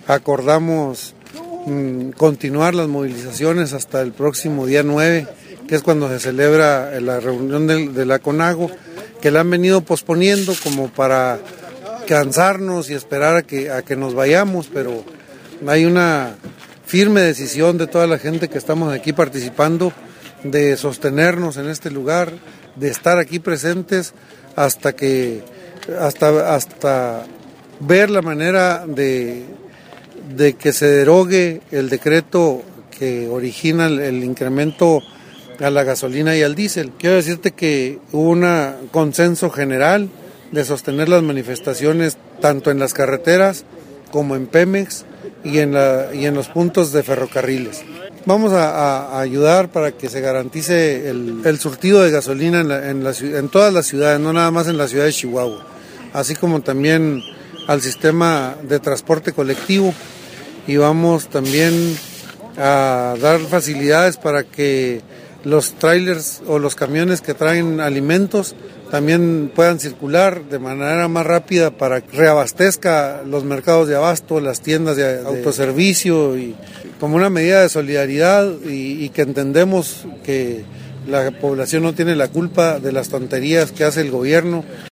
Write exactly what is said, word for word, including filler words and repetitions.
acordamos mmm, continuar las movilizaciones hasta el próximo día nueve, que es cuando se celebra la reunión de, de la CONAGO, que la han venido posponiendo como para cansarnos y esperar a que, a que nos vayamos, pero hay una firme decisión de toda la gente que estamos aquí participando de sostenernos en este lugar, de estar aquí presentes hasta que hasta hasta ver la manera de, de que se derogue el decreto que origina el, el incremento a la gasolina y al diésel. Quiero decirte que hubo un consenso general de sostener las manifestaciones tanto en las carreteras como en Pemex y en, la, y en los puntos de ferrocarriles. Vamos a, a ayudar para que se garantice el, el surtido de gasolina en, la, en, la, en todas las ciudades, no nada más en la ciudad de Chihuahua, así como también al sistema de transporte colectivo, y vamos también a dar facilidades para que los trailers o los camiones que traen alimentos también puedan circular de manera más rápida para que reabastezca los mercados de abasto, las tiendas de, de autoservicio, y como una medida de solidaridad y, y que entendemos que la población no tiene la culpa de las tonterías que hace el gobierno.